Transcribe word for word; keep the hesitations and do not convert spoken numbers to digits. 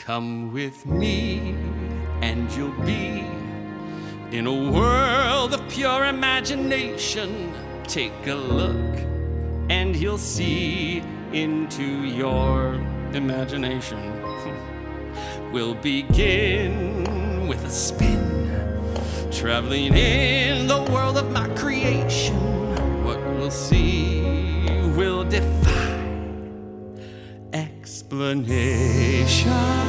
Come with me and you'll be in a world of pure imagination. Take a look and you'll see into your imagination. We'll begin with a spin, traveling in the world of my creation. What we'll see will defy explanation.